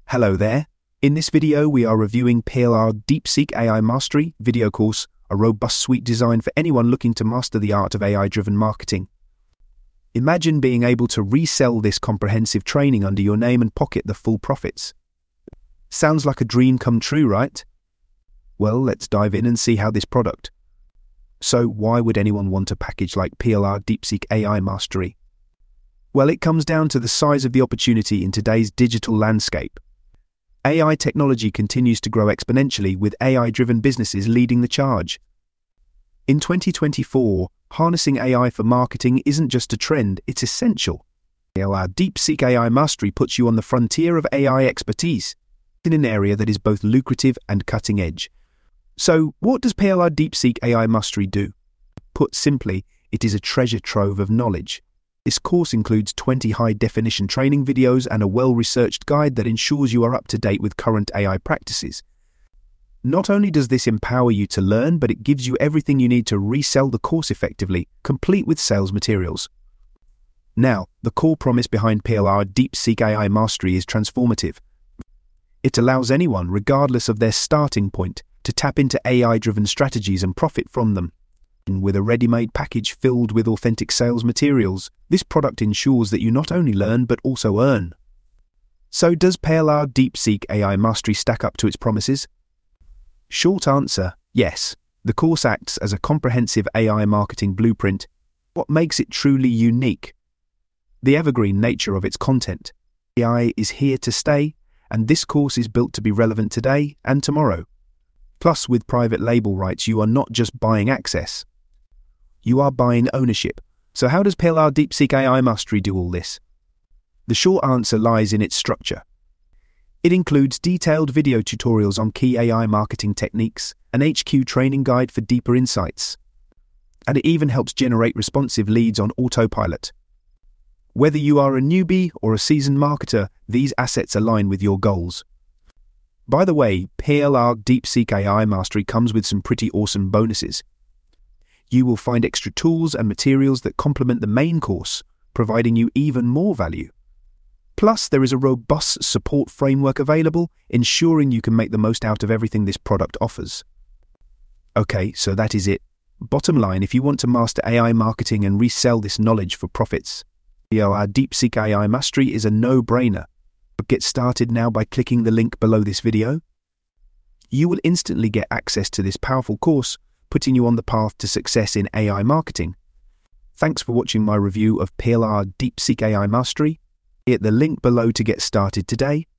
Hello there. In this video, we are reviewing PLR DeepSeek AI Mastery video course, a robust suite designed for anyone looking to master the art of AI-driven marketing. Imagine being able to resell this comprehensive training under your name and pocket the full profits. Sounds like a dream come true, right? Well, let's dive in and see how this product. So, why would anyone want a package like PLR DeepSeek AI Mastery? Well, it comes down to the size of the opportunity in today's digital landscape. AI technology continues to grow exponentially, with AI-driven businesses leading the charge. In 2024, harnessing AI for marketing isn't just a trend, it's essential. PLR DeepSeek AI Mastery puts you on the frontier of AI expertise, in an area that is both lucrative and cutting-edge. So, what does PLR DeepSeek AI Mastery do? Put simply, it is a treasure trove of knowledge. This course includes 20 high-definition training videos and a well-researched guide that ensures you are up to date with current AI practices. Not only does this empower you to learn, but it gives you everything you need to resell the course effectively, complete with sales materials. Now, the core promise behind PLR DeepSeek AI Mastery is transformative. It allows anyone, regardless of their starting point, to tap into AI-driven strategies and profit from them. With a ready-made package filled with authentic sales materials, this product ensures that you not only learn but also earn. So, does PLR DeepSeek AI Mastery stack up to its promises? Short answer, yes. The course acts as a comprehensive AI marketing blueprint. What makes it truly unique? The evergreen nature of its content. AI is here to stay, and this course is built to be relevant today and tomorrow. Plus, with private label rights, you are not just buying access. You are buying ownership. So how does PLR DeepSeek AI Mastery do all this? The short answer lies in its structure. It includes detailed video tutorials on key AI marketing techniques, an HQ training guide for deeper insights, and it even helps generate responsive leads on autopilot. Whether you are a newbie or a seasoned marketer, these assets align with your goals. By the way, PLR DeepSeek AI Mastery comes with some pretty awesome bonuses. You will find extra tools and materials that complement the main course, providing you even more value. Plus, there is a robust support framework available, ensuring you can make the most out of everything this product offers. Okay, so that is it. Bottom line, if you want to master AI marketing and resell this knowledge for profits, PLR DeepSeek AI Mastery is a no-brainer. Get started now by clicking the link below this video. You will instantly get access to this powerful course, putting you on the path to success in AI marketing. Thanks for watching my review of PLR DeepSeek AI Mastery. Hit the link below to get started today.